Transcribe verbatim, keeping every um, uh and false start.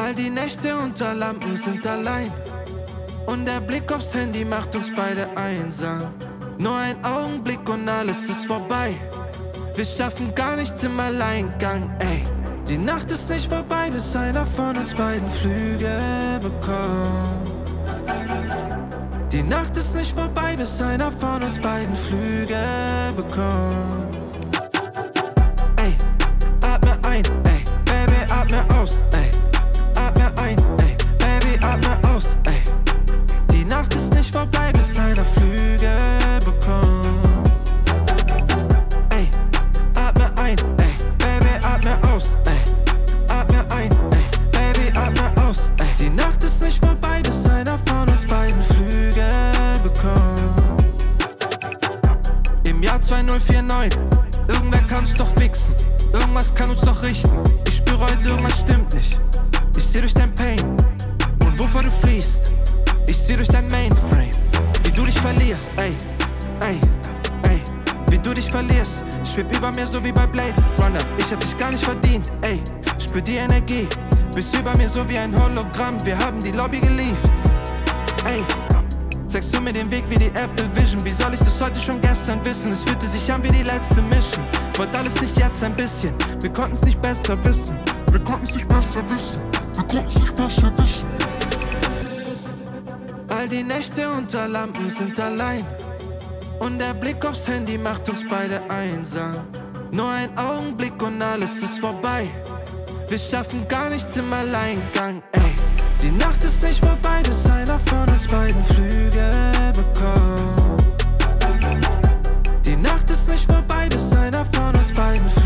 All die Nächte unter Lampen sind allein. Und der Blick aufs Handy macht uns beide einsam. Nur ein Augenblick und alles ist vorbei. Wir schaffen gar nichts im Alleingang, ey. Die Nacht ist nicht vorbei, bis einer von uns beiden Flügel bekommt. Die Nacht ist nicht vorbei, bis einer von uns beiden Flügel bekommt. Ey, atme ein, ey, Baby, atme aus, ey. Atme ein, ey, Baby, atme aus, ey. Die Nacht ist nicht vorbei, bis einer Flügel bekommt. Ey, atme ein, ey, Baby, atme aus, ey. Atme ein, ey, Baby, atme aus, ey. Die Nacht ist nicht vorbei, bis einer von uns beiden Flügel bekommt. Im Jahr zweitausendneun, irgendwer kann uns doch fixen. Irgendwas kann uns doch richten. Ich spüre heute, irgendwas stimmt nicht. Ich seh durch dein Pain und wovor du fliehst. Ich seh durch dein Mainframe, wie du dich verlierst, ey, ey, ey. Wie du dich verlierst, schweb über mir so wie bei Blade Runner. Ich hab dich gar nicht verdient, ey. Spür die Energie, bist über mir so wie ein Hologramm. Wir haben die Lobby geliefert, ey. Zeigst du mir den Weg wie die Apple Vision? Wie soll ich das heute schon gestern wissen? Es fühlte sich an wie die letzte Mission. Wollt alles nicht jetzt ein bisschen, wir konnten's nicht besser wissen. Wir konnten's nicht besser wissen, wir konnten's nicht besser wissen. All die Nächte unter Lampen sind allein. Und der Blick aufs Handy macht uns beide einsam. Nur ein Augenblick und alles ist vorbei. Wir schaffen gar nichts im Alleingang, ey. Die Nacht ist nicht vorbei, bis einer von uns beiden Flügel bekommt. Die Nacht ist nicht vorbei, bis einer von uns beiden Flügel